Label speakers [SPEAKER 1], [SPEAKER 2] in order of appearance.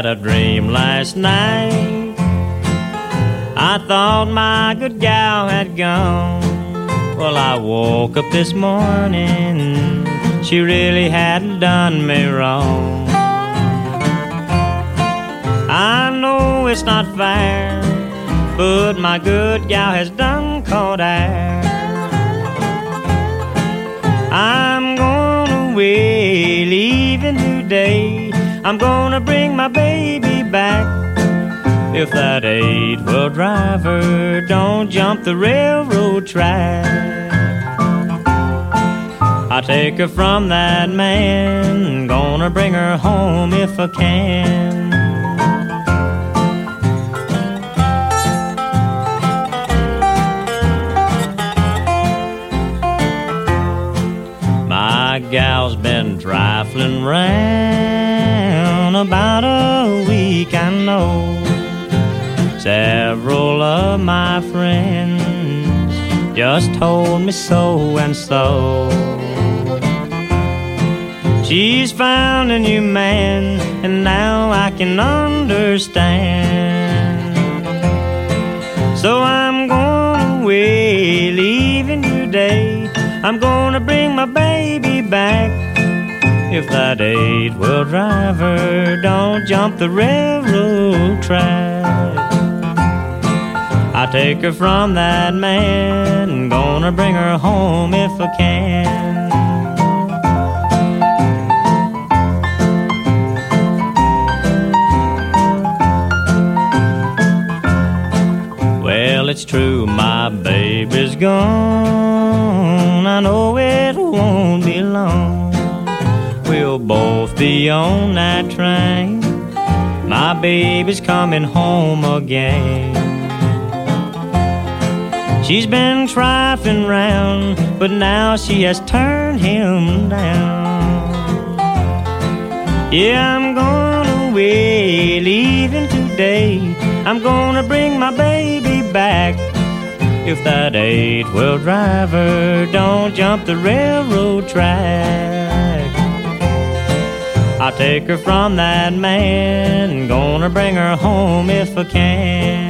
[SPEAKER 1] had a dream last night. I thought my good gal had gone. Well, I woke up this morning, she really hadn't done me wrong. I know it's not fair, but my good gal has done caught air. I'm going away, leaving today. I'm gonna bring my baby back. If that eight-wheel driver don't jump the railroad track, I'll take her from that man, gonna bring her home if I can. My gal's been trifling round about a week, I know. Several of my friends just told me so and so. She's found a new man, and now I can understand. So I'm going away, leaving today. I'm gonna bring my baby back. If that eight-wheel driver don't jump the railroad track, I'll take her from that man, gonna bring her home if I can. Well, it's true, my baby's gone. I know it won't be long. We'll both be on that train. My baby's coming home again. She's been trifling round, but now she has turned him down. Yeah, I'm going away, leaving today. I'm gonna bring my baby back. If that eight-wheel driver don't jump the railroad track, I'll take her from that man, gonna bring her home if I can.